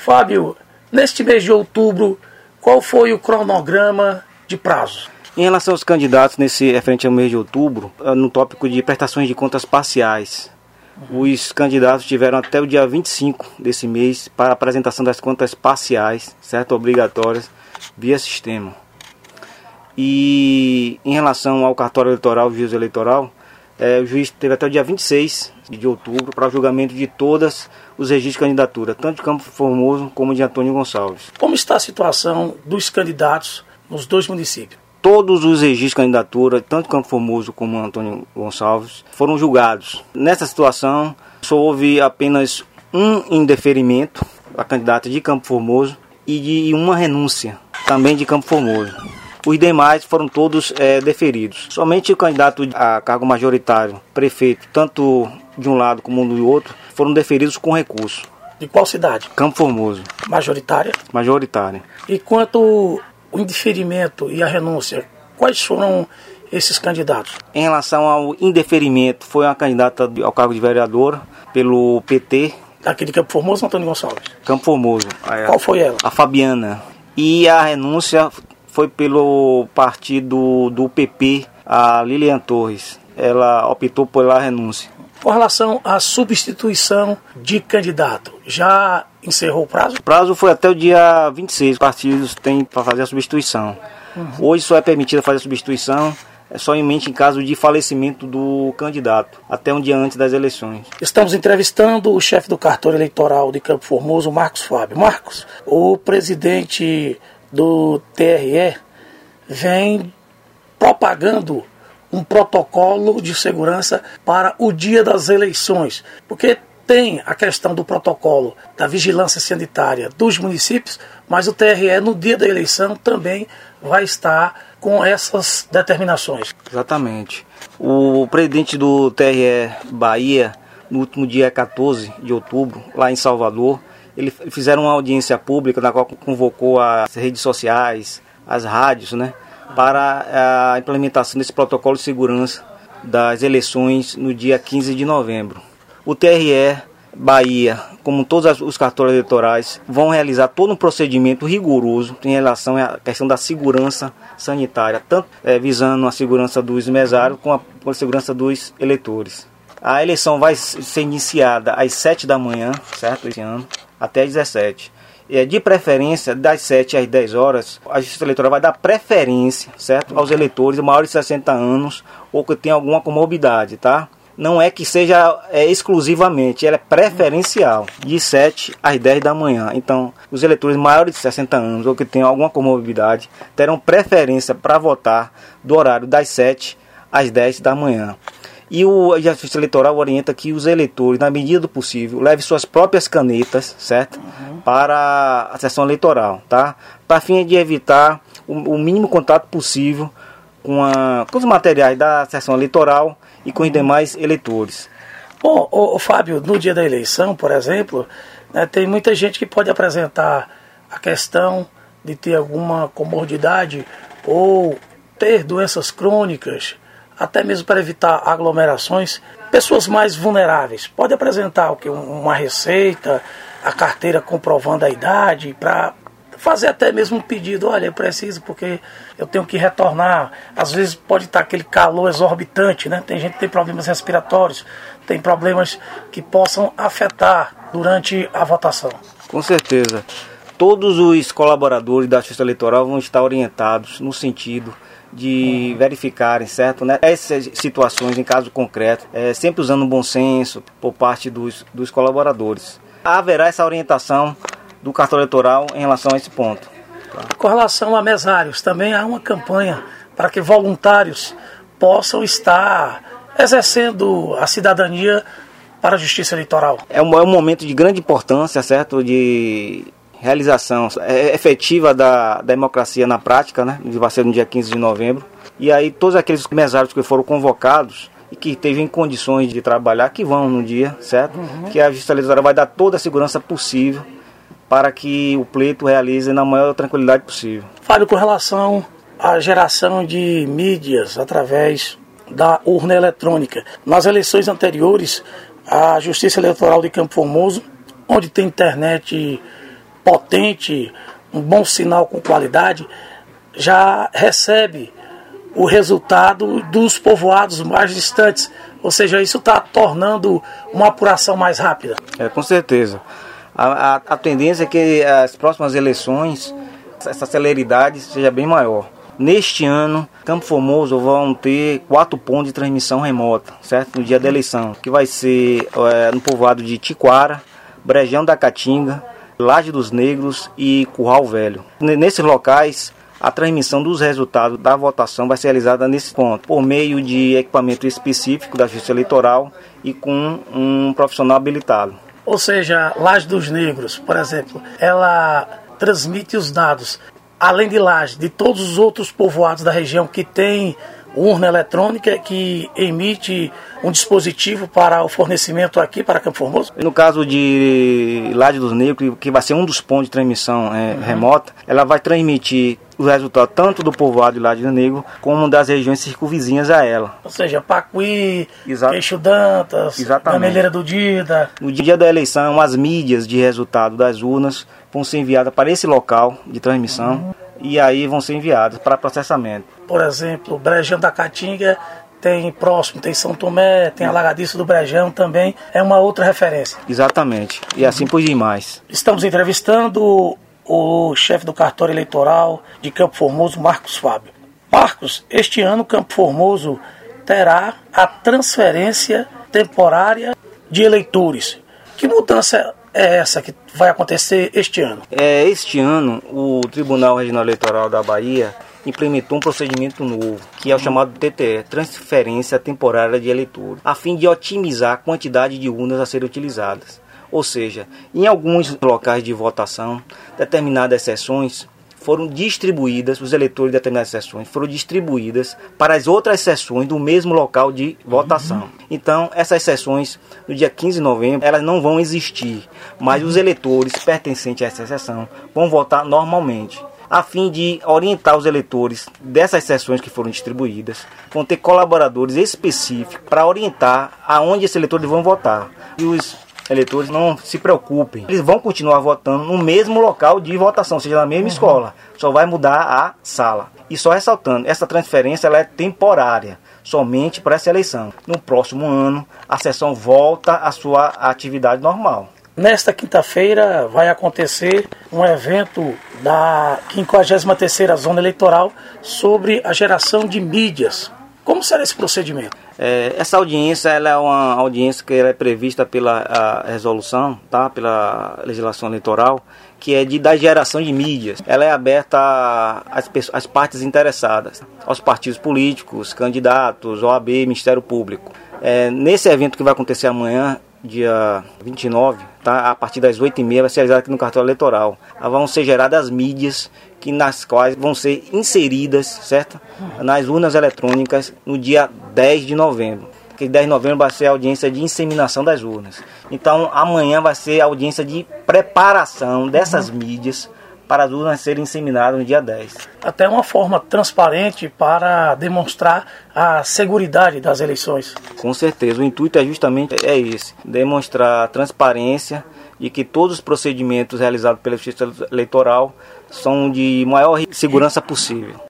Fábio, neste mês de outubro, qual foi o cronograma de prazo? Em relação aos candidatos referente ao mês de outubro, no tópico de prestações de contas parciais, os candidatos tiveram até o dia 25 desse mês para a apresentação das contas parciais, certo? Obrigatórias, via sistema. E em relação ao cartório eleitoral, o juízo eleitoral, o juiz teve até o dia 26 de outubro para o julgamento de todos os registros de candidatura, tanto de Campo Formoso como de Antônio Gonçalves. Como está a situação dos candidatos nos dois municípios? Todos os registros de candidatura, tanto de Campo Formoso como Antônio Gonçalves, foram julgados. Nessa situação, só houve apenas um indeferimento, a candidata de Campo Formoso, e de uma renúncia, também de Campo Formoso. Os demais foram todos deferidos. Somente o candidato a cargo majoritário, prefeito, tanto de um lado como do outro, foram deferidos com recurso. De qual cidade? Campo Formoso. Majoritária? Majoritária. E quanto o indeferimento e a renúncia, quais foram esses candidatos? Em relação ao indeferimento, foi uma candidata ao cargo de vereadora pelo PT. Aqui de Campo Formoso, Antônio Gonçalves? Campo Formoso. Qual foi ela? A Fabiana. E a renúncia foi pelo partido do PP, a Lilian Torres. Ela optou pela renúncia. Com relação à substituição de candidato, já encerrou o prazo? O prazo foi até o dia 26. Os partidos têm para fazer a substituição. Hoje só é permitida fazer a substituição somente em caso de falecimento do candidato, até um dia antes das eleições. Estamos entrevistando o chefe do cartório eleitoral de Campo Formoso, Marcos Fábio. Marcos, o presidente do TRE vem propagando um protocolo de segurança para o dia das eleições, porque tem a questão do protocolo da vigilância sanitária dos municípios, mas o TRE no dia da eleição também vai estar com essas determinações. Exatamente. O presidente do TRE Bahia, no último dia 14 de outubro, lá em Salvador, eles fizeram uma audiência pública na qual convocou as redes sociais, as rádios, né, para a implementação desse protocolo de segurança das eleições no dia 15 de novembro. O TRE Bahia, como todos os cartórios eleitorais, vão realizar todo um procedimento rigoroso em relação à questão da segurança sanitária, tanto visando a segurança dos mesários como a segurança dos eleitores. A eleição vai ser iniciada às 7 da manhã, certo? Esse ano, até às 17. De preferência, das 7 às 10 horas, a Justiça Eleitoral vai dar preferência, certo, aos eleitores maiores de 60 anos ou que tenham alguma comorbidade, tá? Não é que seja exclusivamente, ela é preferencial, de 7 às 10 da manhã. Então, os eleitores maiores de 60 anos ou que tenham alguma comorbidade terão preferência para votar do horário das 7 às 10 da manhã. E a Justiça Eleitoral orienta que os eleitores, na medida do possível, levem suas próprias canetas, certo? Para a sessão eleitoral, tá? Para fim de evitar o mínimo contato possível com os materiais da sessão eleitoral e com os demais eleitores. Bom, Fábio, no dia da eleição, por exemplo, né, tem muita gente que pode apresentar a questão de ter alguma comorbidade ou ter doenças crônicas, até mesmo para evitar aglomerações. Pessoas mais vulneráveis podem apresentar uma receita, a carteira comprovando a idade, para fazer até mesmo um pedido. Olha, eu preciso porque eu tenho que retornar. Às vezes pode estar aquele calor exorbitante, né? Tem gente que tem problemas respiratórios, tem problemas que possam afetar durante a votação. Com certeza. Todos os colaboradores da Justiça Eleitoral vão estar orientados no sentido de verificarem, certo, né, essas situações em caso concreto, sempre usando um bom senso por parte dos colaboradores. Haverá essa orientação do cartório eleitoral em relação a esse ponto. Com relação a mesários, também há uma campanha para que voluntários possam estar exercendo a cidadania para a Justiça Eleitoral. É um momento de grande importância, certo, de realização efetiva da democracia na prática, né? Vai ser no dia 15 de novembro. E aí todos aqueles mesários que foram convocados e que estejam em condições de trabalhar, que vão no dia, certo? Que a Justiça Eleitoral vai dar toda a segurança possível para que o pleito realize na maior tranquilidade possível. Fábio, com relação à geração de mídias através da urna eletrônica, nas eleições anteriores, a Justiça Eleitoral de Campo Formoso, onde tem internet potente, um bom sinal com qualidade, já recebe o resultado dos povoados mais distantes. Ou seja, isso está tornando uma apuração mais rápida. Com certeza. A tendência é que as próximas eleições, essa celeridade seja bem maior. Neste ano, Campo Formoso vão ter 4 pontos de transmissão remota, certo? No dia da eleição, que vai ser no povoado de Tiquara, Brejão da Caatinga, Laje dos Negros e Curral Velho. Nesses locais, a transmissão dos resultados da votação vai ser realizada nesse ponto, por meio de equipamento específico da Justiça Eleitoral e com um profissional habilitado. Ou seja, Laje dos Negros, por exemplo, ela transmite os dados, além de Laje, de todos os outros povoados da região que tem urna eletrônica que emite um dispositivo para o fornecimento aqui para Campo Formoso? No caso de Laje dos Negros, que vai ser um dos pontos de transmissão remota, ela vai transmitir os resultados tanto do povoado de Laje do Negro como das regiões circunvizinhas a ela. Ou seja, Pacuí, Queixo Dantas, Gameleira do Dida. No dia da eleição, as mídias de resultado das urnas vão ser enviadas para esse local de transmissão e aí vão ser enviadas para processamento. Por exemplo, Brejão da Caatinga tem próximo, tem São Tomé, tem Alagadiço do Brejão também, é uma outra referência. Exatamente, e assim por demais. Estamos entrevistando o chefe do cartório eleitoral de Campo Formoso, Marcos Fábio. Marcos, este ano Campo Formoso terá a transferência temporária de eleitores. Que mudança é essa que vai acontecer este ano? Este ano, o Tribunal Regional Eleitoral da Bahia implementou um procedimento novo, que é o chamado TTE, Transferência Temporária de Eleitores, a fim de otimizar a quantidade de urnas a serem utilizadas. Ou seja, em alguns locais de votação, determinadas sessões foram distribuídas, os eleitores de determinadas sessões foram distribuídas para as outras sessões do mesmo local de votação. Então, essas sessões, no dia 15 de novembro, elas não vão existir, mas os eleitores pertencentes a essa sessão vão votar normalmente. A fim de orientar os eleitores dessas sessões que foram distribuídas, vão ter colaboradores específicos para orientar aonde esses eleitores vão votar. E os eleitores não se preocupem, eles vão continuar votando no mesmo local de votação, ou seja, na mesma escola, só vai mudar a sala. E só ressaltando, essa transferência ela é temporária, somente para essa eleição. No próximo ano, a sessão volta à sua atividade normal. Nesta quinta-feira vai acontecer um evento da 53ª Zona Eleitoral sobre a geração de mídias. Como será esse procedimento? Essa audiência ela é uma audiência que é prevista pela resolução, tá? Pela legislação eleitoral, que é da geração de mídias. Ela é aberta às partes interessadas, aos partidos políticos, candidatos, OAB, Ministério Público. Nesse evento que vai acontecer amanhã, dia 29, tá? A partir das 8h30 vai ser realizado aqui no cartório eleitoral. Vão ser geradas mídias nas quais vão ser inseridas, certo? Nas urnas eletrônicas no dia 10 de novembro. Porque 10 de novembro vai ser a audiência de inseminação das urnas. Então amanhã vai ser a audiência de preparação dessas mídias para as urnas serem inseminadas no dia 10. Até uma forma transparente para demonstrar a seguridade das eleições. Com certeza, o intuito é justamente esse, demonstrar a transparência e que todos os procedimentos realizados pela Justiça Eleitoral são de maior segurança possível.